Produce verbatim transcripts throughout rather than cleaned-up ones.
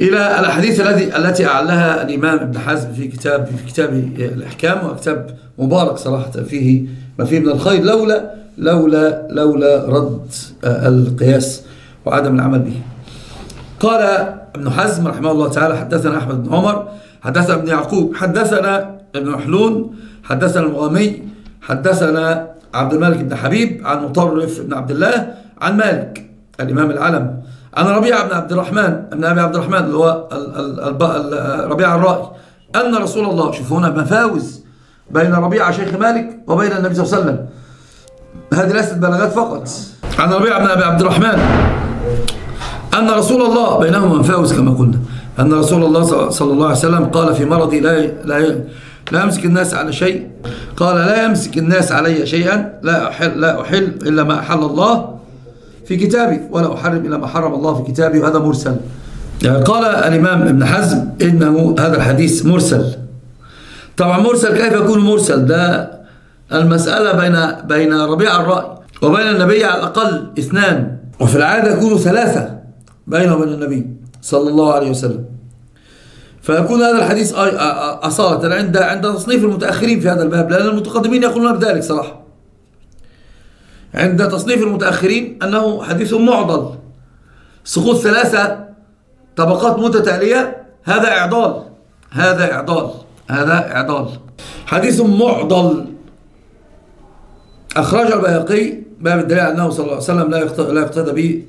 إلى الأحاديث التي التي أعلها الإمام ابن حزم في كتاب في كتاب الإحكام، وكتاب مبارك صراحة فيه ما فيه من الخير، لولا لولا لولا رد القياس وعدم العمل به. قال ابن حزم رحمه الله تعالى: حدثنا أحمد بن عمر حدثنا ابن يعقوب حدثنا ابن محلون حدثنا المغامي حدثنا عبد الملك بن حبيب عن مطرف بن عبد الله عن مالك الإمام العلم عن ربيعة بن عبد الرحمن ابن أبي عبد الرحمن اللي هو ربيعة الرائي أن رسول الله، شوفوا هنا مفاوز بين ربيعة شيخ مالك وبين النبي صلى الله عليه وسلم، هذه ليست بلاغات فقط. عن ربيعة بن أبي عبد الرحمن أن رسول الله، بينهما مفاوز كما قلنا، أن رسول الله صلى الله عليه وسلم قال في مرضي: لا لا لا يمسك الناس على شيء، قال: لا يمسك الناس علي شيئا لا أحل لا أحل إلا ما أحل الله في كتابي، ولا أحرم إلا ما حرم الله في كتابي. وهذا مرسل. يعني قال الإمام ابن حزم إنه هذا الحديث مرسل. طبعا مرسل كيف يكون مرسل؟ ده المسألة بين بين ربيع الرأي وبين النبي على الأقل اثنان، وفي العادة يكونوا ثلاثة بينه وبين النبي صلى الله عليه وسلم، فيكون هذا الحديث أصالة عند عند تصنيف المتأخرين في هذا الباب، لأن المتقدمين يقولون بذلك صراحة. عند تصنيف المتأخرين أنه حديث معضل، سقوط ثلاثة طبقات متتالية، هذا إعضال هذا إعضال هذا إعضال حديث معضل. أخرج البيهقي باب الدليل أنه صلى الله عليه وسلم لا يقتدى به،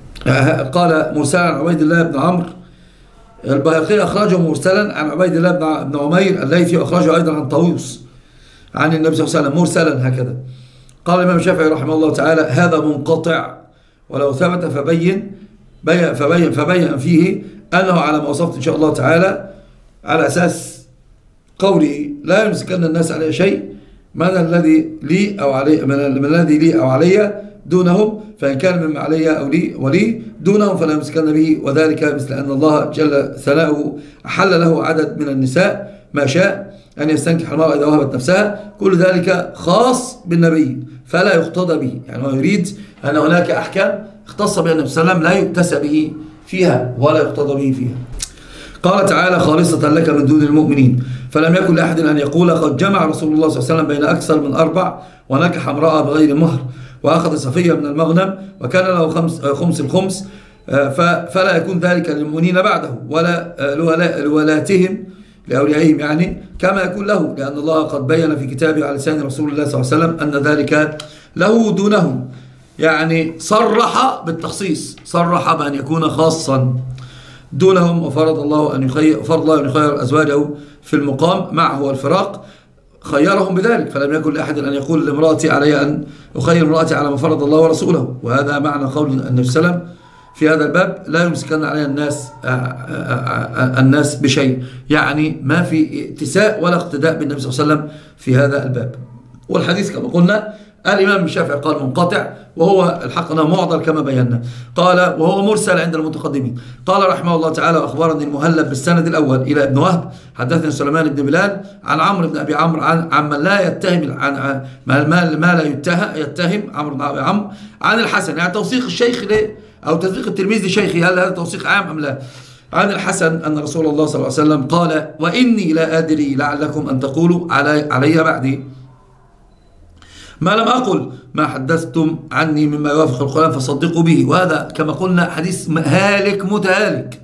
قال مرسلا عن عبيد الله بن عمرو. البيهقي أخرجه مرسلا عن عبيد الله بن عمير الليثي، وأخرجه أيضا عن طاووس عن النبي صلى الله عليه وسلم مرسلا هكذا. قال الإمام الشافعي رحمه الله تعالى: هذا منقطع، ولو ثبت فبين بين فبين فبين فيه أنه على ما وصفت إن شاء الله تعالى، على أساس قولي: لا يمسكن الناس علي شيء من الذي لي أو علي من الذي لي أو علي دونهم، فإن كان مما علي أو لي ولي دونهم فلا يمسكن به، وذلك مثل أن الله جل ثناؤه أحل له عدد من النساء ما شاء أن يستنكح المرأة إذا وهبت نفسها، كل ذلك خاص بالنبي فلا يقتضى به. يعني هو يريد أن هناك أحكام اختص بها النبي صلى الله عليه وسلم لا يؤتسى به فيها ولا يقتضى به فيها. قال تعالى: خالصة لك من دون المؤمنين، فلم يكن لأحد أن يقول قد جمع رسول الله صلى الله عليه وسلم بين أكثر من أربع ونكح امرأة بغير مهر وأخذ صفية من المغنم وكان له خمس, خمس الخمس، فلا يكون ذلك للمؤمنين بعده ولا لولاتهم لأوليائهم، يعني كما يكون له، لأن الله قد بين في كتابه على لسان رسول الله صلى الله عليه وسلم أن ذلك له دونهم. يعني صرح بالتخصيص، صرح بأن يكون خاصا دونهم، وفرض الله أن يخير فرض الله أن يخير أزواجه في المقام معه والفراق، خيرهم بذلك. فلم يكن لأحد أن يقول لامرأتي علي أن أخير امرأتي على ما فرض الله ورسوله. وهذا معنى قول النبي صلى الله عليه وسلم في هذا الباب: لا يمسكن علي الناس الناس بشيء، يعني ما في اتساء ولا اقتداء بالنبي صلى الله عليه وسلم في هذا الباب. والحديث كما قلنا الإمام الشافعي قال منقطع، وهو الحق أنه معضل كما بينا. قال وهو مرسل عند المتقدمين. قال رحمه الله تعالى: وأخبرني المهلب بالسند الأول إلى ابن وهب حدثني سليمان بن بلال عن عمرو بن أبي عمرو عن عمن لا يتهم عن ما ما لا يتهم يتهم عمرو بن أبي عمرو عن الحسن، يعني توثيق الشيخ ليه أو توثيق الترمذي لشيخه، هل هذا توثيق عام أم لا؟ عن الحسن أن رسول الله صلى الله عليه وسلم قال: وإني لا أدري لعلكم أن تقولوا علي, علي بعدي ما لم أقل، ما حدثتم عني مما يوافق القرآن فصدقوا به. وهذا كما قلنا حديث هالك متهالك.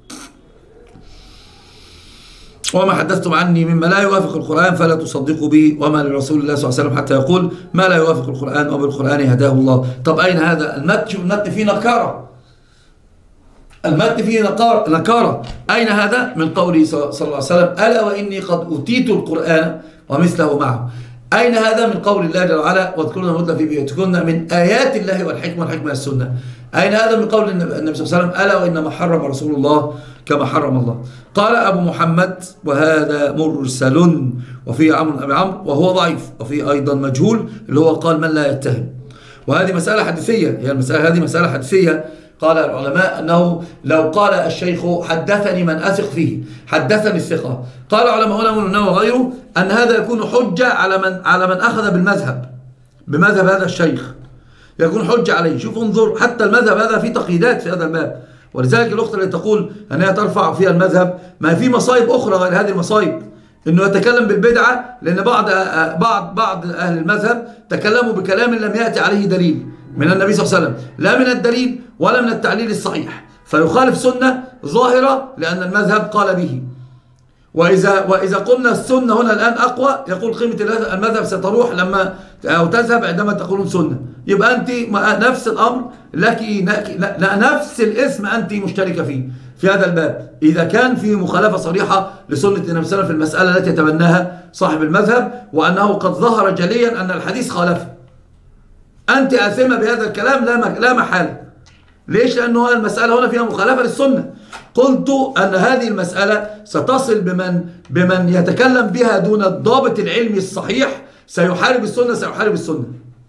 وما حدثتم عني مما لا يوافق القرآن فلا تصدقوا به، وما لرسول الله صلى الله عليه وسلم حتى يقول ما لا يوافق القرآن وبالقرآن هداه الله. طب أين هذا المتن؟ المتن فيه نكارة، المتن فيه نكارة. أين هذا؟ من قوله صلى الله عليه وسلم: ألا وإني قد أوتيت القرآن ومثله معه. أين هذا؟ من قول الله جل وعلا: واذكرن ما يتلى في بيوتكن من آيات الله والحكمة، والحكمة السنة. أين هذا؟ من قول النبي صلى الله عليه وسلم: ألا وإنما حرم رسول الله كما حرم الله. قال أبو محمد: وهذا مرسل، وفيه عمرو بن أبي عمرو وهو ضعيف، وفيه أيضا مجهول اللي هو قال من لا يتهم. وهذه مسألة حديثية، هي المسألة هذه مسألة حديثية. قال العلماء أنه لو قال الشيخ حدثني من أثق فيه، حدثني الثقة، قال علماء هنا وغيره أن هذا يكون حجة على من على من أخذ بالمذهب بمذهب هذا الشيخ، يكون حجة عليه. شوف انظر، حتى المذهب هذا فيه تقييدات في هذا الباب، ولذلك الأخت اللي تقول أنها ترفع فيها المذهب، ما في مصايب أخرى غير هذه المصايب، أنه يتكلم بالبدعة، لأن بعض بعض بعض أهل المذهب تكلموا بكلام لم يأتي عليه دليل من النبي صلى الله عليه وسلم، لا من الدليل ولا من التعليل الصحيح، فيخالف سنة ظاهرة لأن المذهب قال به. وإذا, وإذا قلنا السنة هنا الآن أقوى، يقول قيمة المذهب ستروح لما أو تذهب عندما تقولون سنة، يبقى أنت نفس الأمر لك نفس الاسم أنت مشتركة فيه في هذا الباب، إذا كان فيه مخالفة صريحة لسنة النبي صلى الله عليه وسلم في المسألة التي يتبناها صاحب المذهب، وأنه قد ظهر جليا أن الحديث خالفه، أنت آثمة بهذا الكلام لا محالة. ليش؟ لأنه المسألة هنا فيها مخالفة للسنة. قلت أن هذه المسألة ستصل بمن, بمن يتكلم بها دون الضابط العلمي الصحيح، سيحارب السنة سيحارب السنة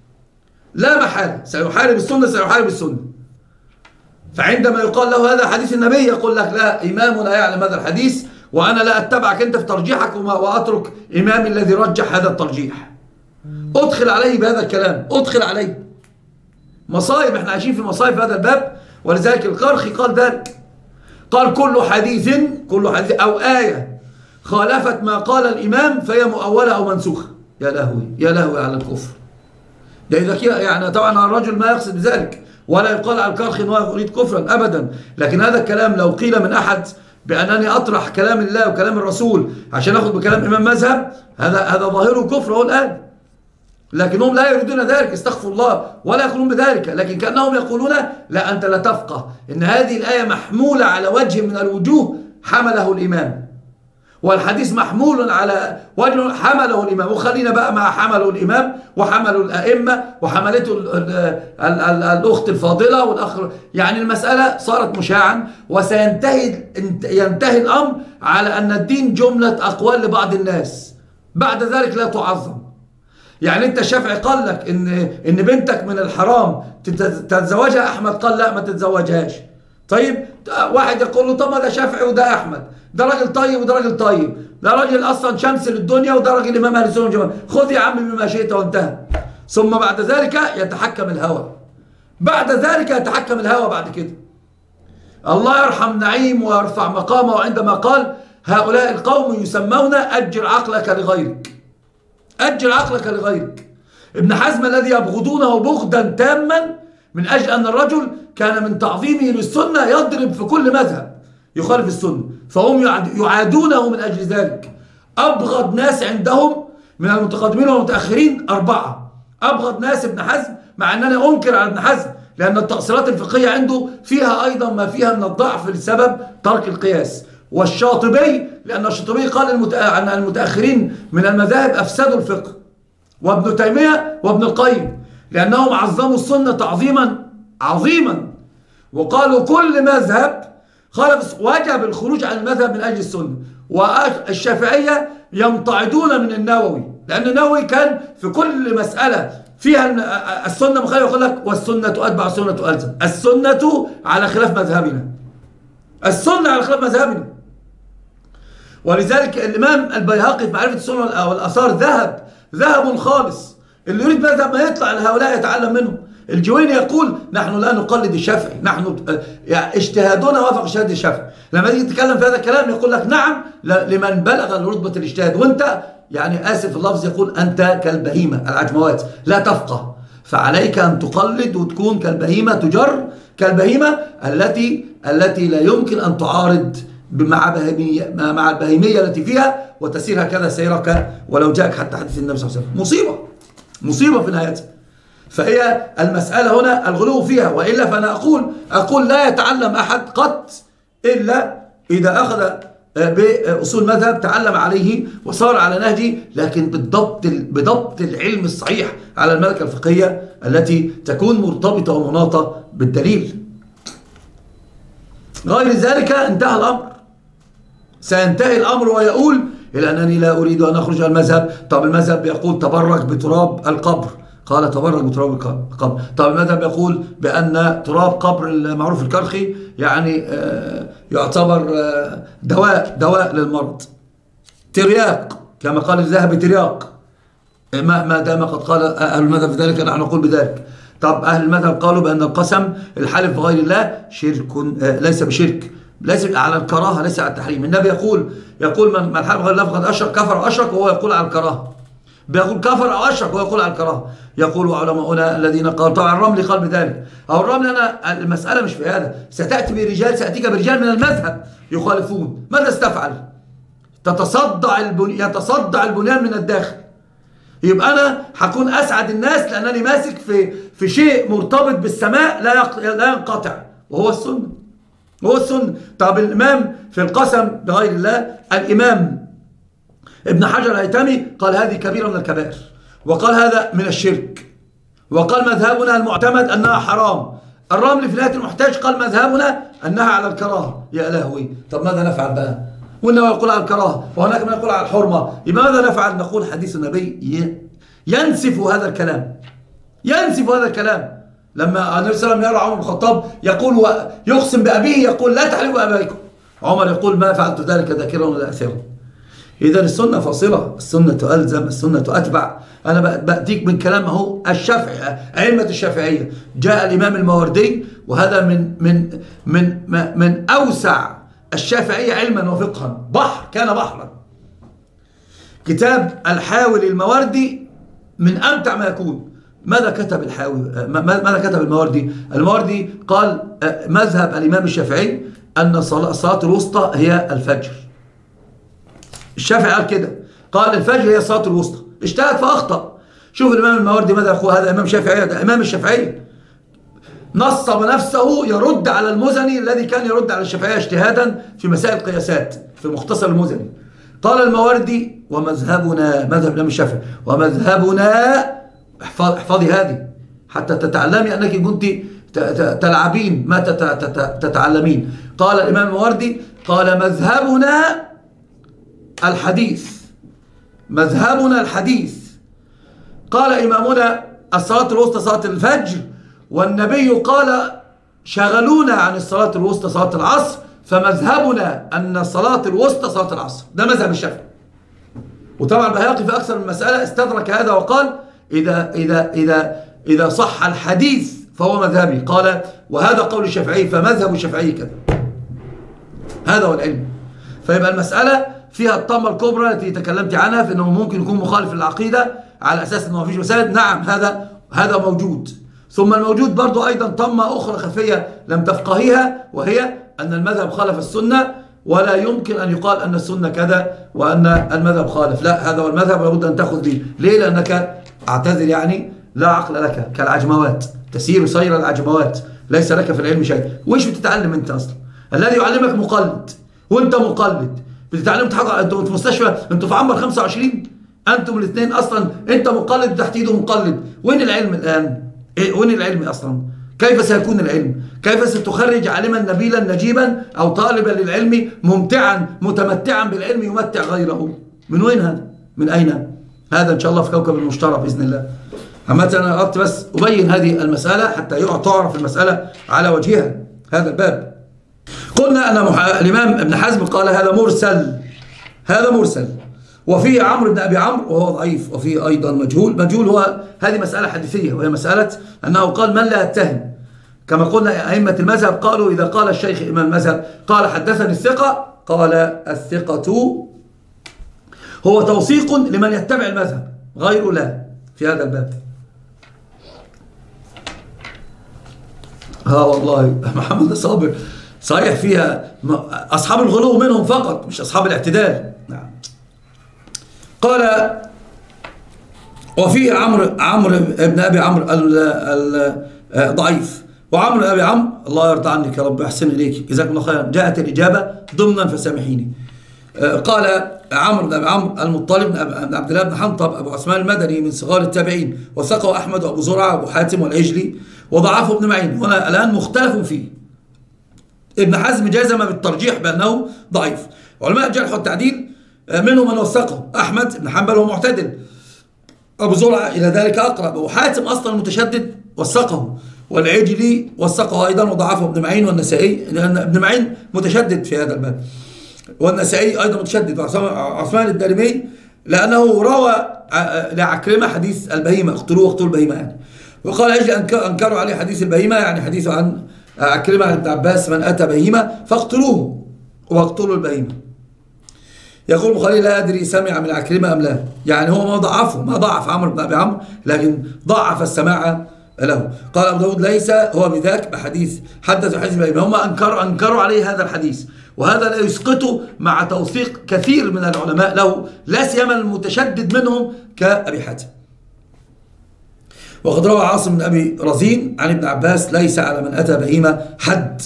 لا محالة، سيحارب السنة سيحارب السنة. فعندما يقال له هذا حديث النبي يقول لك لا، إمام لا يعلم هذا الحديث، وأنا لا أتبعك أنت في ترجيحك وأترك إمامي الذي رجح هذا الترجيح. أدخل عليه بهذا الكلام، أدخل عليه مصايب. احنا عايشين في مصايب في هذا الباب. ولذلك القرخي قال ذلك، قال كل حديث كل حديث أو آية خالفت ما قال الإمام فهي مؤولة أو منسوخة. يا لهوي يا لهوي على الكفر ده. إذا كده يعني طبعا الرجل ما يقصد بذلك، ولا يقال على القرخي أنه يريد كفرا أبدا، لكن هذا الكلام لو قيل من أحد بأنني أطرح كلام الله وكلام الرسول عشان أخذ بكلام إمام مذهب، هذا هذا ظاهره كفر هو الآن، لكنهم لا يريدون ذلك، استغفر الله، ولا يقولون بذلك، لكن كأنهم يقولون لا أنت لا تفقه إن هذه الآية محمولة على وجه من الوجوه حمله الإمام، والحديث محمول على وجه حمله الإمام، وخلينا بقى مع حمله الإمام وحمله الأئمة وحملته الأخت الفاضلة والأخ، يعني المسألة صارت مشاعا، وسينتهي ينتهي الأمر على أن الدين جملة أقوال لبعض الناس بعد ذلك لا تعظم. يعني انت الشافعي قال لك ان ان بنتك من الحرام تتزوجها، احمد قال لا ما تتزوجهاش. طيب واحد يقول له طب ما ده شافعي وده احمد، ده راجل طيب وده راجل طيب، ده راجل اصلا شمس للدنيا وده راجل امام اهل السنه والجماعه، خذ يا عم بما شئت وانتهى. ثم بعد ذلك يتحكم الهوى، بعد ذلك يتحكم الهوى بعد كده. الله يرحم نعيم ويرفع مقامه عندما قال هؤلاء القوم يسمون أجر عقلك لغيرك، أجل عقلك لغيرك. ابن حزم الذي يبغضونه بغضا تاما من أجل أن الرجل كان من تعظيمه للسنة يضرب في كل مذهب يخالف السنة، فهم يعادونه من أجل ذلك. أبغض ناس عندهم من المتقدمين والمتأخرين أربعة، أبغض ناس ابن حزم، مع أنني أنكر على ابن حزم لأن التأصيلات الفقهية عنده فيها أيضا ما فيها من الضعف لسبب ترك القياس، والشاطبي لأن الشاطبي قال عن المتأخرين من المذاهب أفسدوا الفقه، وابن تيمية وابن القيم لأنهم عظموا السنة تعظيما عظيما، وقالوا كل مذهب خالف وجب الخروج عن المذهب من أجل السنة. والشافعية يمتعدون من النووي لأن النووي كان في كل مسألة فيها السنة مخالفة يقول لك والسنة أتبع السنة ألزم، السنة على خلاف مذهبنا، السنة على خلاف مذهبنا. ولذلك الإمام البيهقي في معرفة السنة والآثار ذهب ذهب خالص، اللي يريد مذهب ما يطلع لهؤلاء يتعلم منهم. الجويني يقول نحن لا نقلد الشافعي، نحن يعني اجتهادنا وافق اجتهاد الشافعي. لما تيجي تتكلم في هذا الكلام يقول لك نعم لمن بلغ رتبة الاجتهاد، وانت يعني آسف اللفظ يقول أنت كالبهيمة العجموات لا تفقه، فعليك أن تقلد وتكون كالبهيمة، تجر كالبهيمة التي التي لا يمكن أن تعارض مع بهيمية مع البهيمية التي فيها وتسير هكذا سيرك ولو جاءك حتى حديث النبي صلى الله عليه وسلم. مصيبة مصيبة في نهايتها. فهي المسألة هنا الغلو فيها، وإلا فأنا أقول أقول لا يتعلم أحد قط إلا إذا أخذ بأصول مذهب تعلم عليه وصار على نهجه، لكن بالضبط بضبط العلم الصحيح على الملكة الفقهية التي تكون مرتبطة ومناطة بالدليل. غير ذلك انتهى الأمر، سينتهي الأمر ويقول إلى أنني لا أريد أن أخرج عن المذهب. طب المذهب يقول تبرك بتراب القبر، قال تبرك بتراب القبر. طب المذهب يقول بأن تراب قبر المعروف الكرخي يعني يعتبر دواء دواء للمرض، ترياق كما قال الذهبي ترياق، ما دام قد قال أهل المذهب ذلك نحن نقول بذلك. طب أهل المذهب قالوا بأن القسم الحلف بغير الله شرك، ليس بشرك، ليس على الكراهة، ليس على التحريم. النبي يقول يقول من من حلف بغير الله فقد أشرك، كفر أو أشرك، وهو يقول على الكراهة. بيقول كفر أو أشرك وهو يقول على الكراهة. يقول علماؤنا الذين قالوا، طبعا الرمل قال بذلك، أو الرمل أنا المسألة مش في هذا، ستأتي برجال سأتيك برجال من المذهب يخالفون، ماذا استفعل؟ تتصدع البني... يتصدع البنيان من الداخل. يبقى أنا هكون أسعد الناس لأنني ماسك في في شيء مرتبط بالسماء لا يق... لا ينقطع، وهو السنة. وهو السنة. طب الإمام في القسم بغير الله، الإمام ابن حجر الهيثمي قال هذه كبيرة من الكبائر، وقال هذا من الشرك، وقال مذهبنا المعتمد أنها حرام. الرمل في نهاية المحتاج قال مذهبنا أنها على الكراهة. يا لهوي، طب ماذا نفعل بقى؟ وإنه يقول على الكراهة وهناك من يقول على الحرمة، يبقى ماذا نفعل؟ نقول حديث النبي ينسف هذا الكلام، ينسف هذا الكلام. لما النبي صلى الله عليه وسلم يرى عمر بن الخطاب يقول ويقسم بأبيه، يقول لا تحلفوا أبائكم، عمر يقول ما فعلت ذلك ذاكرا ولا أثرا. إذا السنة فاصلة، السنة ألزم، السنة أتبع. أنا بأتيك من كلام اهو الشافعي، أئمة الشافعية. جاء الإمام الماوردي، وهذا من من من من أوسع الشافعية علما وفقها، بحر، كان بحرا. كتاب الحاوي للماوردي من أمتع ما يكون. ماذا كتب الحاوي؟ ماذا كتب الماوردي؟ الماوردي قال مذهب الإمام الشافعي أن الصلاة الوسطى هي الفجر. الشافعي قال كده، قال الفجر هي الصلاة الوسطى، اجتهد فأخطأ. شوف الإمام الماوردي ماذا يقول، هذا إمام شافعي، ده إمام الشافعي، نصب نفسه يرد على المزني الذي كان يرد على الشافعية اجتهادا في مسائل القياسات في مختصر المزني. قال الماوردي ومذهبنا، مذهب الإمام الشافعي، ومذهبنا، احفظي هذه حتى تتعلمي أنك كنت تلعبين ما تتعلمين. قال الإمام الماوردي قال مذهبنا الحديث، مذهبنا الحديث. قال إمامنا الصلاة الوسطى صلاة الفجر، والنبي قال شغلونا عن الصلاة الوسطى صلاة العصر، فمذهبنا أن الصلاة الوسطى صلاة العصر. ده مذهب الشافعي. وطبعا البيهقي في أكثر من مسألة استدرك هذا وقال إذا إذا إذا إذا صح الحديث فهو مذهبي. قال وهذا قول الشافعي، فمذهب الشافعي كذا. هذا هو العلم. فيبقى المسألة فيها الطامة الكبرى التي تكلمت عنها، في أنه ممكن يكون مخالف للعقيدة على أساس أنه ما فيش مسائل. نعم، هذا هذا موجود. ثم الموجود برضو أيضا طامة أخرى خفية لم تفقهيها، وهي أن المذهب خالف السنة، ولا يمكن أن يقال أن السنة كذا وأن المذهب خالف. لا، هذا هو المذهب لابد أن تأخذ به. ليه؟ لأنك أعتذر يعني لا عقل لك، كالعجموات، تسير سير العجموات، ليس لك في العلم شيء. وإيش بتتعلم أنت أصلا؟ الذي يعلمك مقلد وأنت مقلد، بتتعلم تحقق. أنتم في مستشفى، أنتم في عنبر خمسة وعشرين، أنتم الاثنين أصلا، أنت مقلد تحت إيده مقلد. وين العلم الآن؟ إيه وين العلم أصلا؟ كيف سيكون العلم؟ كيف ستخرج عالما نبيلا نجيبا أو طالبا للعلم ممتعا متمتعا بالعلم يمتع غيره؟ من وين هذا؟ من أين؟ هذا إن شاء الله في كوكب المشترى بإذن الله. عامة أنا أردت بس أبين هذه المسألة حتى تعرف المسألة على وجهها. هذا الباب قلنا أن الإمام ابن حزم قال هذا مرسل، هذا مرسل، وفيه عمرو بن أبي عمرو وهو ضعيف، وفيه أيضا مجهول. مجهول هو هذه مسألة حديثية، وهي مسألة أنه قال من لا يتهم. كما قلنا أئمة المذهب قالوا إذا قال الشيخ إمام المذهب قال حدثني الثقة، قال الثقة هو توثيق لمن يتبع المذهب، غير لا في هذا الباب. ها والله محمد صابر صحيح فيها أصحاب الغلو منهم فقط، مش أصحاب الاعتدال. نعم. قال وفيه عمرو عمرو بن أبي عمرو الضعيف، وعمرو بن أبي عمرو الله يرضى عنك يا رب، أحسن إليك، جزاكم الله خيرا. جاءت الإجابة ضمنا فسامحيني. قال عمرو بن أبي عمرو المطلب بن عبد الله بن حنطب أبو عثمان المدني من صغار التابعين، وثقه أحمد وأبو زرعة وأبو حاتم والعجلي، وضعفه ابن معين. هنا الآن مختلف فيه. ابن حزم جازم بالترجيح بأنه ضعيف. علماء الجرح والتعديل منهم من وثقه، أحمد بن حنبل هو معتدل، أبو زرعة إلى ذلك أقرب، أبو حاتم أصلا متشدد وثقه، والعجلي وثقه أيضا وضعفه ابن معين والنسائي، لأن ابن معين متشدد في هذا الباب، والنسائي أيضا متشدد، وعثمان الدارمي لأنه روى لعكرمة حديث البهيمة، اقتلوه واقتلوا البهيمة يعني. وقال أجل أنكروا عليه حديث البهيمة، يعني حديث عن عكرمة عن ابن عباس من أتى بهيمة فاقتلوه واقتلوا البهيمة. يقول البخاري لا أدري سمع من عكرمة أم لا، يعني هو ما ضعفه، ما ضعف عمرو بن أبي عمرو، لكن ضعف السماع له. قال أبو داود ليس هو بذاك بحديث حدث حديث البهيمة، هم أنكروا, أنكروا عليه هذا الحديث، وهذا لا يسقطه مع توثيق كثير من العلماء له، لا سيما المتشدد منهم كأبي حاتم. وقد روى عاصم بن أبي رزين عن ابن عباس ليس على من أتى بهيمة حد،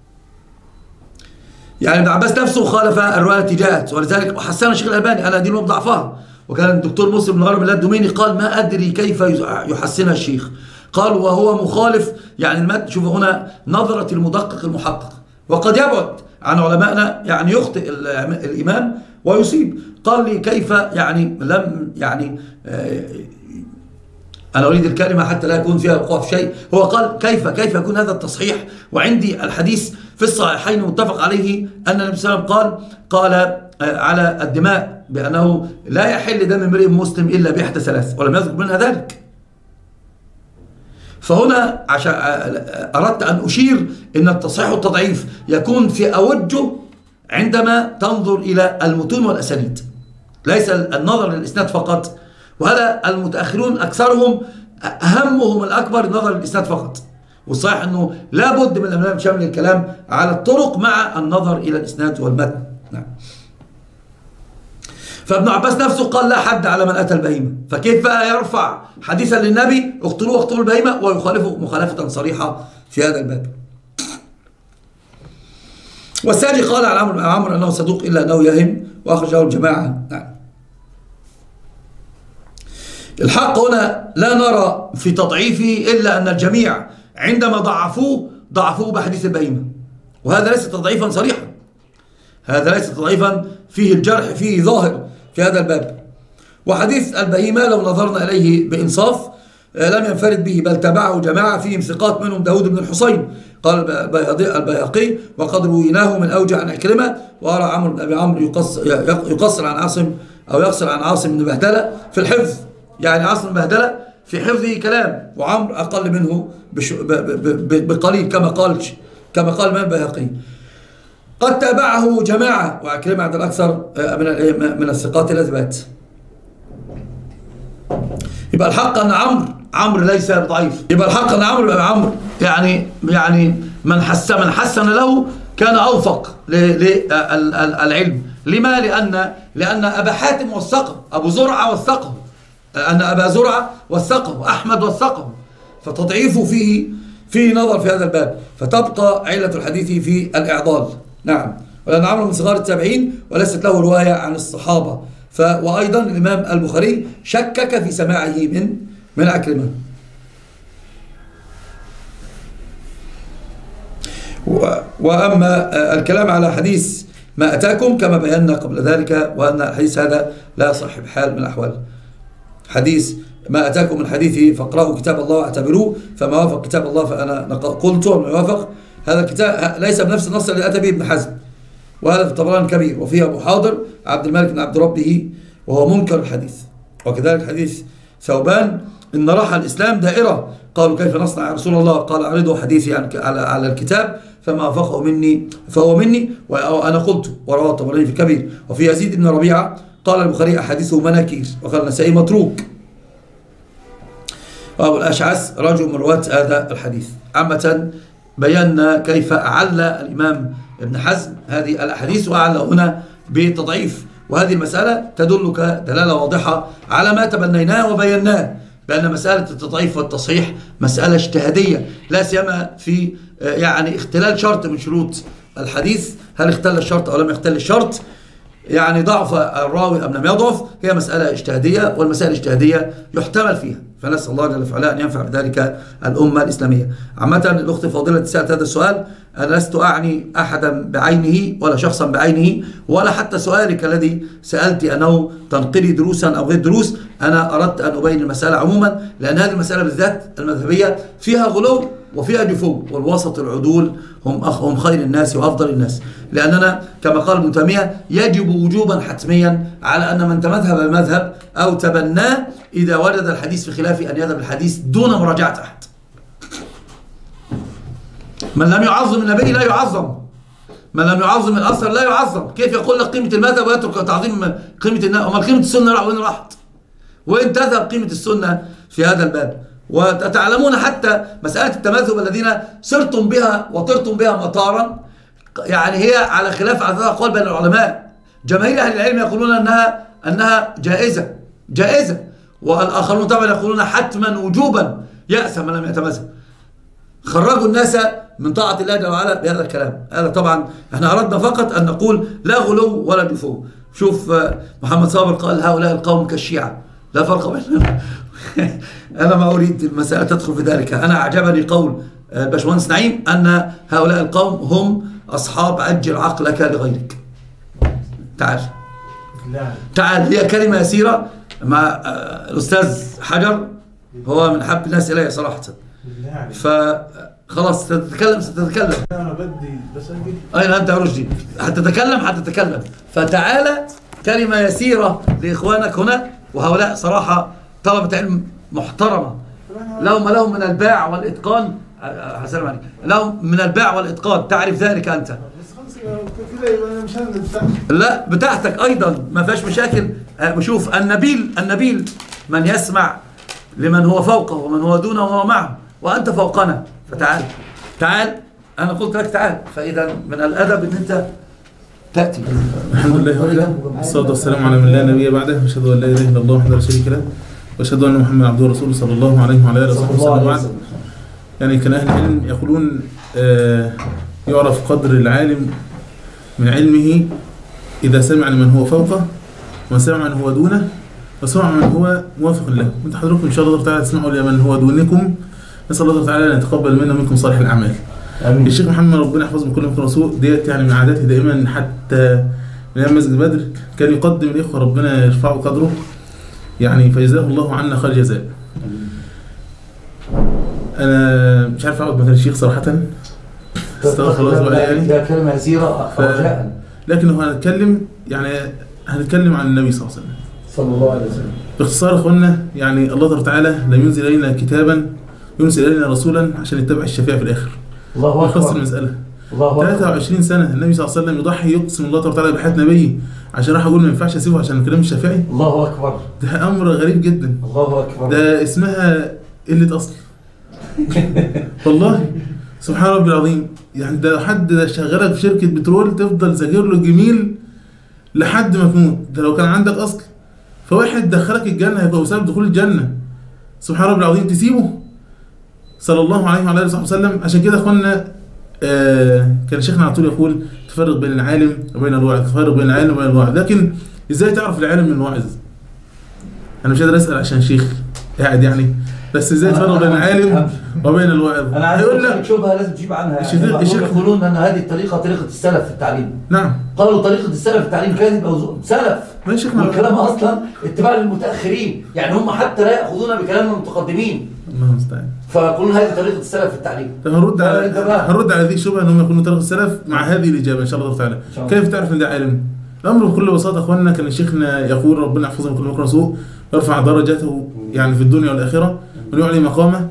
يعني ابن عباس نفسه خالف الرواية التي جاءت، ولذلك حسن الشيخ الألباني أنا دين ضعفها، وكان الدكتور مسلم بن غرب الله الدوميني قال ما أدري كيف يحسنها الشيخ، قال وهو مخالف، يعني المد شوف هنا نظرة المدقق المحقق، وقد يبعد عن علمائنا يعني يخطئ الإمام ويصيب. قال لي كيف يعني لم يعني أنا أريد الكلمة حتى لا يكون فيها وقوع في شيء، هو قال كيف كيف يكون هذا التصحيح وعندي الحديث في الصحيحين متفق عليه أن النبي صلى الله عليه وسلم قال قال على الدماء بأنه لا يحل دم امرئ مسلم إلا بإحدى ثلاث، ولم يذكر منها ذلك. فهنا عشان أردت أن أشير أن التصحيح والتضعيف يكون في أوجه عندما تنظر إلى المتون والأسانيد، ليس النظر للإسناد فقط، وهذا المتأخرون أكثرهم أهمهم الأكبر النظر للإسناد فقط، والصحيح أنه لا بد من الأمام شامل الكلام على الطرق مع النظر إلى الإسناد والمتن. نعم. فابن عباس نفسه قال لا حد على من أتى البهيمة، فكيف يرفع حديثا للنبي اقتلوه واقتلوا البهيمة ويخالفه مخالفة صريحة في هذا الباب؟ والساجي قال على عمرو عمرو أنه صدوق إلا أنه يهم، وأخرجه الجماعة. نعم. الحق هنا لا نرى في تضعيفه إلا أن الجميع عندما ضعفوه ضعفوه بحديث البهيمة، وهذا ليس تضعيفا صريحا، هذا ليس تضعيفا فيه الجرح فيه ظاهر في هذا الباب. وحديث البهيمة لو نظرنا إليه بإنصاف لم ينفرد به، بل تبعه جماعة فيهم ثقات منهم داود بن الحسين. قال البيهقي وقد رويناه من أوجه عن عكرمة، وأرى عمرو بن أبي عمرو يقصر عن عاصم أو يقصر عن عاصم بن بهدلة في الحفظ، يعني عاصم بن بهدلة في حفظه كلام، وعمرو أقل منه بقليل كما قال كما قال من البيهقي. قد تابعه جماعة، وعكرمة عند الأكثر من من الثقات الأثبات. يبقى الحق أن عمرو عمرو ليس ضعيف، يبقى الحق أن عمرو بن عمرو يعني يعني من حسن من حسن له كان أوفق للعلم. لما؟ لأن لأن أبا حاتم وثقه، أبو زرعة وثقه، أن أبا زرعة وثقه، أحمد وثقه، فتضعيفه فيه فيه نظر في هذا الباب، فتبقى علة الحديث في الإعضال. نعم. ولأن عمرو من صغار التابعين وليست له رواية عن الصحابة. ف وأيضا الإمام البخاري شكك في سماعه من من عكرمة. وأما الكلام على حديث ما أتاكم كما بينا قبل ذلك، وأن الحديث هذا لا يصح بحال من الأحوال. حديث ما أتاكم من حديثه فاقرأوا كتاب الله واعتبروه، فما وافق كتاب الله فأنا قلت، وما يوافق هذا الكتاب ليس بنفس النص الذي أتى به ابن حزم، وهذا في الطبراني الكبير، وفيه أبو حاضر عبد الملك بن عبد ربه وهو منكر الحديث. وكذلك حديث ثوبان إن راح الإسلام دائرة، قالوا كيف نصنع يا رسول الله؟ قال أعرضوا حديثي على على الكتاب فما وافقه مني فهو مني وأنا قلت، ورواه الطبراني في الكبير. وفي يزيد بن ربيعة قال البخاري أحاديثه مناكير، وقال النسائي متروك. وأبو الأشعث رجل من رواة هذا الحديث. عامة بينا كيف أعلى الإمام ابن حزم هذه الأحاديث، وأعلى هنا بتضعيف، وهذه المسألة تدلك دلالة واضحة على ما تبنيناه وبيناه، بأن مسألة التضعيف والتصحيح مسألة اجتهادية، لا سيما في يعني اختلال شرط من شروط الحديث، هل اختل الشرط أو لم يختل الشرط، يعني ضعف الراوي أم لم يضعف، هي مسألة اجتهادية، والمسائل الاجتهادية يحتمل فيها، فنسأل الله جل وعلا أن ينفع بذلك الأمة الإسلامية. عامة الأخت فاضلة سألت هذا السؤال، أنا لست أعني أحدا بعينه ولا شخصا بعينه، ولا حتى سؤالك الذي سألت أنه تنقلي دروسا أو غير دروس، أنا أردت أن أبين المسألة عموما، لأن هذه المسألة بالذات المذهبية فيها غلو وفيها جفو، والوسط العدول هم هم خير الناس وأفضل الناس، لأننا كما قال ابن تيمية يجب وجوبا حتميا على أن من تمذهب المذهب أو تبناه إذا وجد الحديث في خلافه أن يذهب الحديث دون مراجعة أحد. من لم يعظم النبي لا يعظم، من لم يعظم الأثر لا يعظم. كيف يقول لك قيمة المذهب ويترك تعظيم قيمة النبي؟ أمال قيمة السنة وين راحت؟ وين تذهب قيمة السنة في هذا الباب؟ وتعلمون حتى مسألة التمذهب الذين سرتم بها وطرتم بها مطارا، يعني هي على خلاف عدد أقوال بين العلماء. جماهير أهل العلم يقولون أنها أنها جائزة جائزة، والآخرون طبعا يقولون حتما وجوبا يأثم من لم يتمذهب. خرجوا الناس من طاعة الله جل وعلا بهذا الكلام. هذا طبعا احنا أردنا فقط أن نقول لا غلو ولا جفو. شوف محمد صابر قال هؤلاء القوم كالشيعة لا فرق بينهم. أنا ما أريد المسألة تدخل في ذلك. أنا أعجبني قول الباشمهندس نعيم أن هؤلاء القوم هم أصحاب عجل عقلك لغيرك. تعال تعال، هي كلمة يسيرة مع الأستاذ حجر، هو من حب الناس إليه صراحة. فخلاص تتكلم ستتكلم. أنا بدي بس أين أنت يا رشدي؟ هتتكلم هتتكلم. فتعالى كلمة يسيرة لإخوانك هنا، وهؤلاء صراحة طلبة علم محترمة لهم لهم من الباع والإتقان. حسن عليك، لهم من الباع والإتقان، تعرف ذلك أنت. لا بتاعتك أيضا ما فيهاش مشاكل. شوف النبيل النبيل من يسمع لمن هو فوقه ومن هو دونه وهو معه، وأنت فوقنا. فتعال تعال، أنا قلت لك تعال. فإذا من الأدب أن أنت تأتي. الحمد لله وحده، والصلاة والسلام على من لا نبي بعده، وأشهد أن لا إله إلا الله وحده لا شريك له، وأشهد أن محمدا عبده ورسوله صلى الله عليه وعلى آله وصحبه وسلم. بعد يعني كان أهل العلم يقولون آه يعرف قدر العالم من علمه إذا سمع لمن هو فوقه، وسمع من هو دونه، وسمع من هو موافق له. وانت حضراتكم إن شاء الله تعالى تسمعوا لمن هو دونكم. نسأل الله تعالى أن يتقبل منا ومنكم صالح الأعمال. آمين. الشيخ محمد ربنا يحفظه من كل مكر رسول ديت يعني من عاداته دائما، حتى من أيام مسجد بدر كان يقدم الإخوة ربنا يرفعه قدره، يعني فجزاه الله عنا خير جزاء. أنا مش عارف أقعد مكان الشيخ صراحة، استغفر الله بقى يعني. ده كلمة يسيرة رجاء، لكن هو هنتكلم يعني هنتكلم عن النبي صلى الله عليه وسلم صلى الله عليه وسلم باختصار. يا اخوانا يعني الله تعالى لم ينزل إلينا كتابا، ينزل إلينا رسولا عشان يتبع الشفيع في الآخر. الله أكبر. يخص المسألة. الله أكبر. ثلاثة وعشرين سنة النبي صلى الله عليه وسلم يضحي، يقسم الله تعالى بحياة نبيه عشان راح أقول ما ينفعش أسيبه عشان الكلام الشافعي. الله أكبر. ده أمر غريب جدا. الله أكبر. ده اسمها قلة أصل. والله سبحان ربي العظيم. يعني ده حد ده شغالك في شركة بترول تفضل زاجر له جميل لحد ما تموت. ده لو كان عندك أصل، فواحد دخلك الجنة هيبقى سبب دخول الجنة. سبحان ربي العظيم تسيبه صلى الله عليه وعلى اله وسلم. عشان كده اخوانا آه كان شيخنا على طول يقول تفرق بين العالم وبين الواعظ، تفرق بين العالم وبين الواعظ. لكن ازاي تعرف العالم من الواعظ؟ انا مش قادر اسال عشان شيخ قاعد يعني، بس ازاي تفرق بين العالم وبين الواعظ؟ انا عايز اقول لك شبهه لازم تجيب عنها. يعني الشيخ يقولون ان هذه الطريقه طريقه السلف في التعليم. نعم، قالوا طريقه السلف في التعليم كاذب او سلف، والكلام اصلا اتباع للمتاخرين، يعني هم حتى لا ياخذون بكلام المتقدمين. الله المستعان. فيقولون هذه طريقه السلف في التعليم. طب هنرد على هنرد على هذه الشبهه ان هم يقولون طريقه السلف مع هذه الاجابه ان شاء الله تعالى. كيف تعرف ان ده عالم؟ الامر بكل بساطه اخواننا كان شيخنا يقول ربنا يحفظه من كل مكر وسوء، يرفع درجته يعني في الدنيا والاخره ويعلي مقامه.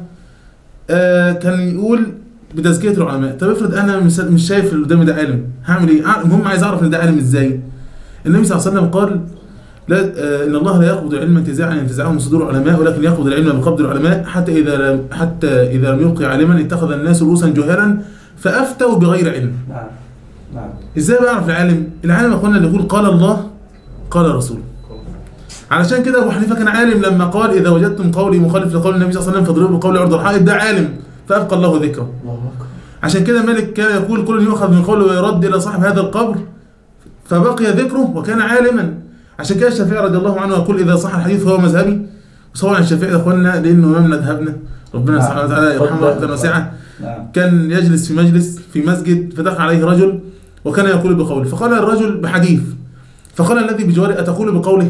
آه كان يقول بتزكيه العلماء. طب افرض انا مش شايف اللي قدامي ده عالم، هعمل ايه؟ المهم عايز اعرف ان ده عالم ازاي. النبي صلى الله عليه وسلم قال لا آه ان الله لا يقبض العلم انتزاعا ينتزعه من صدور العلماء، ولكن يقبض العلم بقبض العلماء حتى اذا لم حتى اذا لم يبقي عالما اتخذ الناس رؤوسا جهالا فافتوا بغير علم. نعم نعم. ازاي بعرف العالم؟ العالم يا اخوانا اللي يقول قال الله قال رسوله. علشان كده ابو حنيفه كان عالم لما قال اذا وجدتم قولي مخالف لقول النبي صلى الله عليه وسلم فاضربوا بقول عرض الحائط، ده عالم فابقى الله ذكره. عشان كده مالك كان يقول كل يؤخذ من قوله ويرد الى صاحب هذا القبر، فبقي ذكره وكان عالما. عشان كده الشافعي رضي الله عنه يقول اذا صح الحديث فهو مذهبي. وصور الشافعي يا اخوانا لانه امام مذهبنا ربنا سبحانه وتعالى يرحمه رحمه واسعه، كان يجلس في مجلس في مسجد فدخل عليه رجل وكان يقول بقوله، فقال الرجل بحديث، فقال الذي بجواره أتقول بقوله؟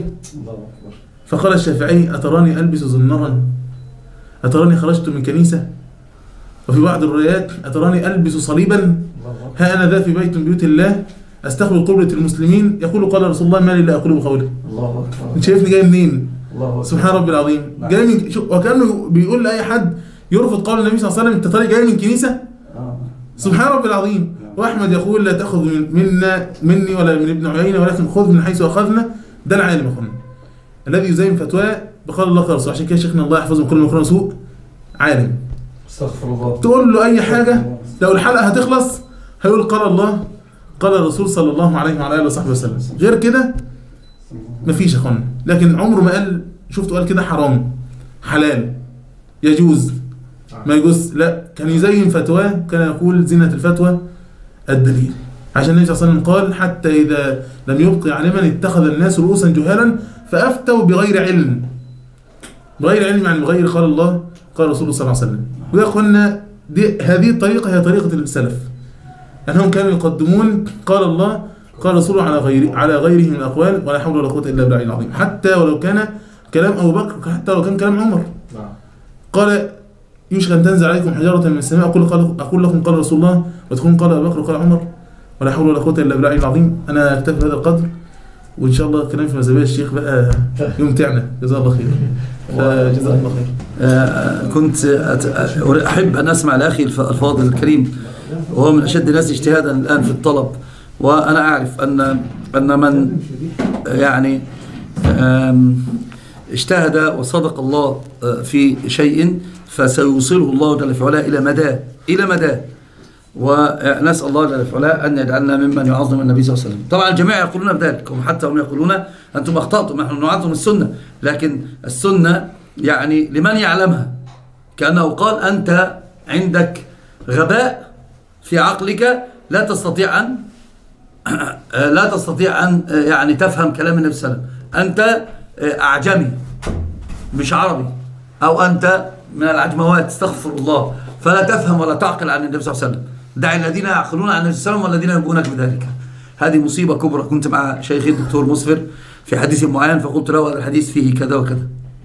فقال الشافعي أتراني ألبس زنرا؟ أتراني خرجت من كنيسة؟ وفي بعض الروايات أتراني ألبس صليبا؟ ها أنا ذا في بيت من بيوت الله أستقبل قبلة المسلمين، يقول قال رسول الله ما لي لا أقول بقوله. الله أكبر. أنت شايفني جاي منين؟ سبحان ربي العظيم. جاي من وكانه بيقول لاي حد يرفض قول النبي صلى الله عليه وسلم انت طالع جاي من كنيسه. سبحان ربي العظيم. واحمد يقول لا تاخذ من منا مني ولا من ابن عيينه ولكن خذ من حيث اخذنا. ده العالم يا اخوانا الذي يزين فتواه بقال الله خير. عشان كده شيخنا الله يحفظه من كل مكروه وسوء عالم. استغفر الله. تقول له اي حاجه لو الحلقه هتخلص هيقول قال الله قال الرسول صلى الله عليه وعلى اله وصحبه وسلم. غير كده مفيش يا اخوانا. لكن عمره ما قال شفته قال كده حرام حلال يجوز ما يجوز. لا كان يزين فتواه. كان يقول زينة الفتوى الدليل. عشان النبي صلى الله عليه وسلم قال حتى إذا لم يبقي عالما اتخذ الناس رؤوسا جهالا فأفتوا بغير علم. بغير علم يعني بغير قال الله قال رسول الله صلى الله عليه وسلم. ويا اخوانا دي هذه الطريقة هي طريقة السلف. أنهم كانوا يقدمون قال الله قال رسوله على غير على غيره من الأقوال ولا حول ولا قوة إلا بالله العظيم. حتى ولو كان كلام أبو بكر حتى لو كان كلام عمر. قال يوشك أن تنزل عليكم حجارة من السماء أقول أقول لكم قال رسول الله وتكون قال أبو بكر وقال عمر ولا حول ولا قوة إلا بالله العظيم. أنا أكتفي بهذا القدر وإن شاء الله الكلام في مزابية الشيخ بقى يمتعنا. جزاه الله خير. جزاه الله خير. آه كنت أحب أن أسمع الأخي الفاضل الكريم وهو من أشد الناس اجتهادا الآن في الطلب. وأنا أعرف أن أن من يعني اجتهد وصدق الله في شيء فسيوصله الله جل وعلا إلى مدى إلى مدى. ونسأل الله جل وعلا أن يجعلنا ممن يعظم النبي صلى الله عليه وسلم. طبعا الجميع يقولون بذلك وحتى هم يقولون أنتم أخطأتم نحن نعظم السنة. لكن السنة يعني لمن يعلمها كأنه قال أنت عندك غباء في عقلك لا تستطيع أن لا تستطيع أن يعني تفهم كلام النبي صلى الله عليه وسلم. أنت أعجمي مش عربي أو أنت من العجموات استغفر الله فلا تفهم ولا تعقل عن النبي صلى الله عليه وسلم. دع الذين يعقلون عن النبي صلى الله عليه وسلم والذين ينبؤونك بذلك. هذه مصيبة كبرى. كنت مع شيخي الدكتور مسفر في حديث معين فقلت له هذا الحديث فيه كذا وكذا.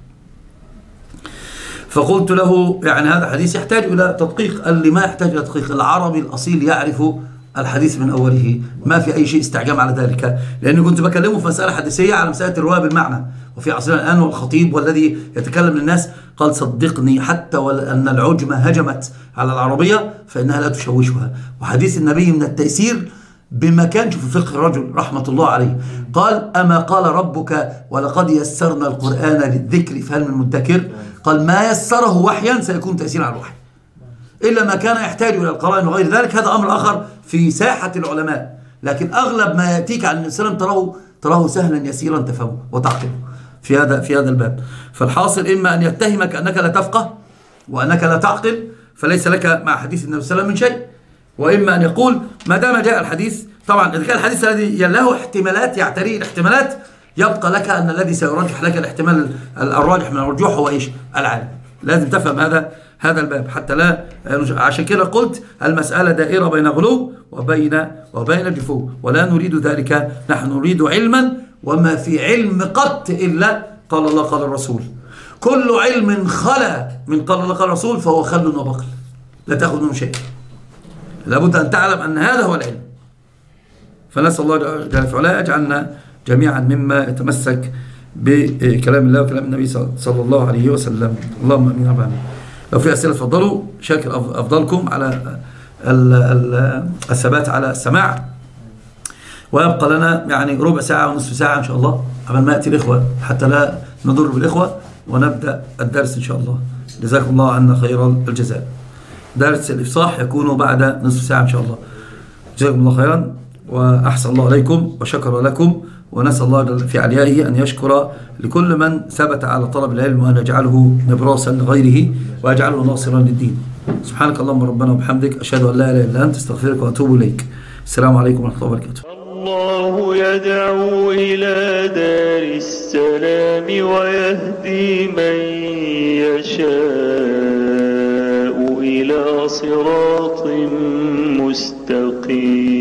فقلت له يعني هذا الحديث يحتاج إلى تدقيق. قال لي ما يحتاج إلى تدقيق. العربي الأصيل يعرف الحديث من أوله ما في أي شيء استعجام على ذلك. لأني كنت بكلمه في مسألة حديثية على مسألة الرواية بالمعنى. وفي عصرنا الآن والخطيب والذي يتكلم للناس قال صدقني حتى وأن العجمة هجمت على العربية فإنها لا تشوشها. وحديث النبي من التيسير بمكان. شوف فقه الرجل رحمة الله عليه قال أما قال ربك ولقد يسرنا القرآن للذكر فهل من مدكر. قال ما يسره وحيا سيكون تأثير على الوحي إلا ما كان يحتاج إلى القرائن وغير ذلك. هذا أمر آخر في ساحة العلماء. لكن أغلب ما يأتيك عن النبي صلى الله عليه وسلم تراه تراه سهلا يسيرا تفهمه وتعقله في هذا في هذا الباب. فالحاصل إما أن يتهمك أنك لا تفقه وأنك لا تعقل فليس لك مع حديث النبي صلى الله عليه وسلم من شيء. وإما أن يقول ما دام جاء الحديث. طبعا إذا كان الحديث الذي له احتمالات يعتريه الاحتمالات يبقى لك أن الذي سيرجح لك الاحتمال الراجح من الرجوح هو إيش؟ العالم. لازم تفهم هذا هذا الباب حتى لا. عشان كده قلت المسألة دائرة بين غلو وبين وبين جفو ولا نريد ذلك. نحن نريد علما وما في علم قط إلا قال الله قال الرسول. كل علم خلا من قال الله قال الرسول فهو خل وبقل لا تأخذ منه شيء. لابد أن تعلم أن هذا هو العلم. فنسأل الله جل وعلا يجعلنا جميعا مما يتمسك بكلام الله وكلام النبي صلى الله عليه وسلم. اللهم امين رب العالمين. لو في اسئله تفضلوا. شاكر افضلكم على الثبات على السماع. ويبقى لنا يعني ربع ساعه ونصف ساعه ان شاء الله قبل ما ياتي الاخوه حتى لا نضر بالاخوه ونبدا الدرس ان شاء الله. جزاكم الله عنا خير الجزاء. درس الافصاح يكون بعد نصف ساعه ان شاء الله. جزاكم الله خيرا واحسن الله عليكم وشكر لكم. ونسأل الله في عليائه أن يشكر لكل من ثبت على طلب العلم وأن يجعله نبراسا لغيره ويجعله ناصرا للدين. سبحانك اللهم ربنا وبحمدك أشهد أن لا إله إلا أنت استغفرك وأتوب إليك. السلام عليكم ورحمة الله وبركاته. الله يدعو إلى دار السلام ويهدي من يشاء إلى صراط مستقيم.